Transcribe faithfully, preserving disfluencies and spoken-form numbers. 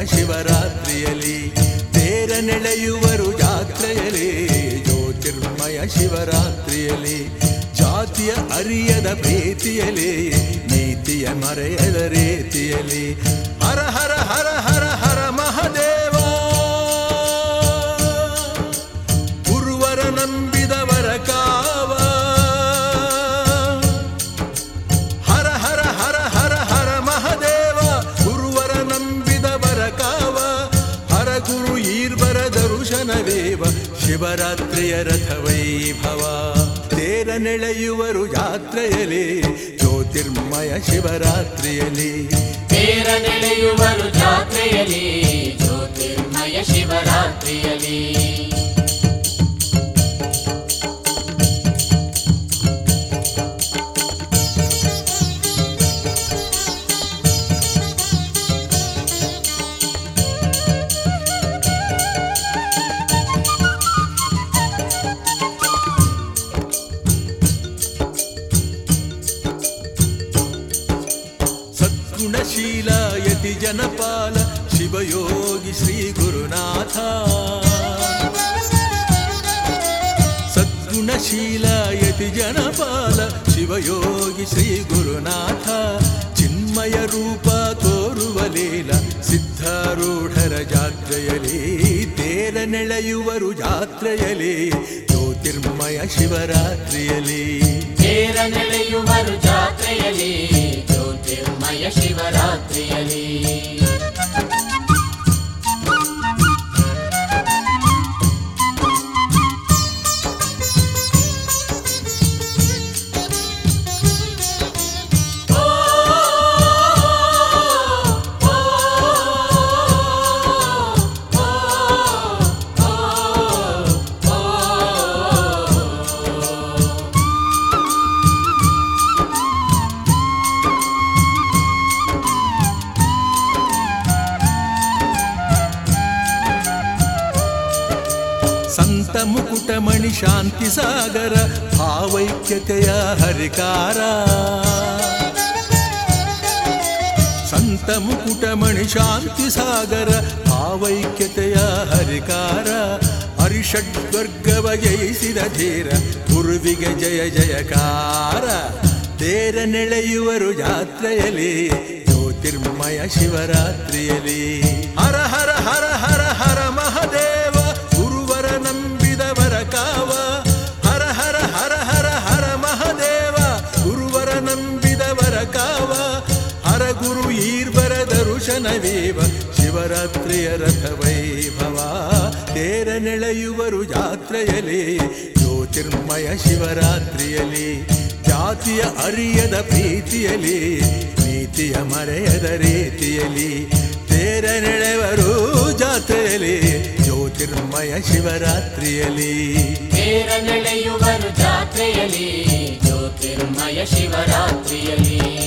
ಶಿವರಾತ್ರಿಯಲ್ಲಿ ತೇರ ನೆಳೆಯುವರು ಜಾತ್ರೆಯಲ್ಲಿ ಜ್ಯೋತಿರ್ಮಯ ಶಿವರಾತ್ರಿಯಲ್ಲಿ ಜಾತಿಯ ಅರಿಯದ ಪ್ರೀತಿಯಲ್ಲಿ ನೀತಿಯ ಮರೆಯದ ರೀತಿಯಲ್ಲಿ ಹರ ಹರ ಹರ ಹರ ಹರ ಮಹದೇವ ಗುರುವರ ನಂಬಿದವರ ಕಾವ ಹರ ಹರ ಹರ ಹರ ಹರ ಮಹದೇವ ಗುರುವರ ನಂಬಿದವರ ಕಾವ ಹರ ಗುರು ಈರ್ವರ ದರುಶನವೇವ ಶಿವರಾತ್ರಿಯ ರಥ ವೈಭವ ತೇರ ನೆಳೆಯುವರು ಜಾತ್ರೆಯಲ್ಲಿ ಜ್ಯೋತಿರ್ಮಯ ಶಿವರಾತ್ರಿಯಲ್ಲಿ ತೇರ ನೆಳೆಯುವರು ಜಾತ್ರೆಯಲ್ಲಿ ಜ್ಯೋತಿರ್ಮಯ ಶಿವರಾತ್ರಿಯಲ್ಲಿ ಗುಣಶೀಲ ಯತಿ ಜನಪಾಲ ಶಿವಯೋಗಿ ಶ್ರೀ ಗುರುನಾಥ ಸದ್ಗುಣಶೀಲ ಯತಿ ಜನಪಾಲ ಶಿವಯೋಗಿ ಶ್ರೀ ಗುರುನಾಥ ಚಿನ್ಮಯ ರೂಪ ತೋರುವ ಲೀಲ ಸಿದ್ಧಾರೂಢರ ಜಾತ್ರೆಯಲ್ಲಿ ತೇರ ನೆಳೆಯುವರು ಜಾತ್ರೆಯಲ್ಲಿ ಜ್ಯೋತಿರ್ಮಯ ಶಿವರಾತ್ರಿಯಲ್ಲಿ ತೇರ ನೆಳೆಯುವರು ಜಾತ್ರೆಯಲ್ಲಿ ಜ್ಯೋತಿರ್ಮಯ ಶಿವರಾತ್ರಿಯಲ್ಲಿ ಸಂತ ಮುಕುಟಮಣಿ ಶಾಂತಿ ಸಾಗರ ಭಾವೈಕ್ಯತೆಯ ಹರಿಕಾರ ಸಂತ ಮುಕುಟಮಣಿ ಶಾಂತಿ ಸಾಗರ ಭಾವೈಕ್ಯತೆಯ ಹರಿಕಾರ ಹರಿಷಡ್ವರ್ಗವ ಜಯಿಸಿದ ಧೀರ ಗುರುವಿಗೆ ಜಯ ಜಯಕಾರ ತೇರ ನೆಳೆಯುವರು ಜಾತ್ರೆಯಲ್ಲಿ ಜ್ಯೋತಿರ್ಮಯ ಶಿವರಾತ್ರಿಯಲ್ಲಿ ಹರ ಹರ ಹರ ಹರ ಹರ ಮಹದೇವ ಗುರುವರ ನಂಬಿದವರ ಕಾವ ಹರ ಹರ ಹರ ಹರ ಹರ ಮಹದೇವ ಗುರುವರ ನಂಬಿದವರ ಕಾವ ಹರ ಗುರು ಈರ್ವರ ದರುಶನವೇವ ಶಿವರಾತ್ರಿಯ ರಥ ವೈಭವ ತೇರ ನೆಳೆಯುವರು ಜಾತ್ರೆಯಲ್ಲಿ ಜ್ಯೋತಿರ್ಮಯ ಶಿವರಾತ್ರಿಯಲ್ಲಿ ಜಾತಿಯ ಅರಿಯದ ಪ್ರೀತಿಯಲ್ಲಿ ನೀತಿಯ ಮರೆಯದ ರೀತಿಯಲ್ಲಿ ತೇರ ನೆಳೆವರು ಜಾತ್ರೆಯಲ್ಲಿ ಜ್ಯೋತಿರ್ಮಯ ಶಿವರಾತ್ರಿಯಲ್ಲಿ ತೇರ ನೆಳೆಯುವರು ಜಾತ್ರೆಯಲ್ಲಿ ಜ್ಯೋತಿರ್ಮಯ ಶಿವರಾತ್ರಿಯಲ್ಲಿ